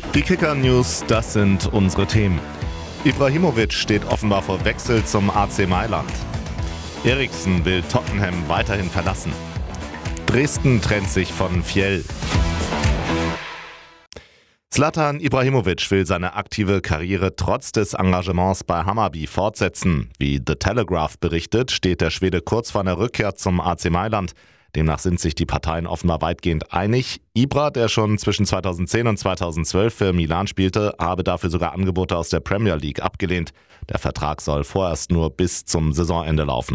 Die Kicker-News, das sind unsere Themen. Ibrahimovic steht offenbar vor Wechsel zum AC Mailand. Eriksen will Tottenham weiterhin verlassen. Dresden trennt sich von Fjell. Zlatan Ibrahimovic will seine aktive Karriere trotz des Engagements bei Hammarby fortsetzen. Wie The Telegraph berichtet, steht der Schwede kurz vor einer Rückkehr zum AC Mailand. Demnach sind sich die Parteien offenbar weitgehend einig. Ibra, der schon zwischen 2010 und 2012 für Milan spielte, habe dafür sogar Angebote aus der Premier League abgelehnt. Der Vertrag soll vorerst nur bis zum Saisonende laufen.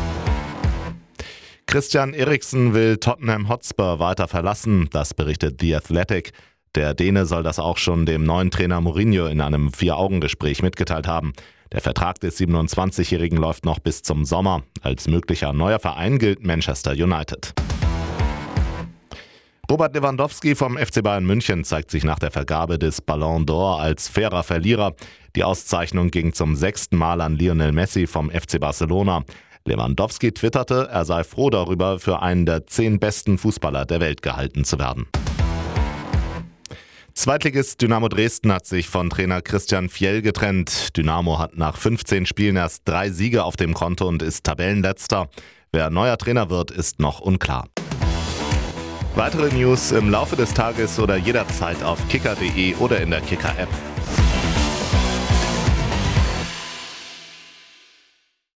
Christian Eriksen will Tottenham Hotspur weiter verlassen, das berichtet The Athletic. Der Däne soll das auch schon dem neuen Trainer Mourinho in einem 4-Augen-Gespräch mitgeteilt haben. Der Vertrag des 27-Jährigen läuft noch bis zum Sommer. Als möglicher neuer Verein gilt Manchester United. Robert Lewandowski vom FC Bayern München zeigt sich nach der Vergabe des Ballon d'Or als fairer Verlierer. Die Auszeichnung ging zum 6. Mal an Lionel Messi vom FC Barcelona. Lewandowski twitterte, er sei froh darüber, für einen der 10 besten Fußballer der Welt gehalten zu werden. Zweitligist Dynamo Dresden hat sich von Trainer Christian Fjell getrennt. Dynamo hat nach 15 Spielen erst 3 Siege auf dem Konto und ist Tabellenletzter. Wer neuer Trainer wird, ist noch unklar. Weitere News im Laufe des Tages oder jederzeit auf kicker.de oder in der Kicker-App.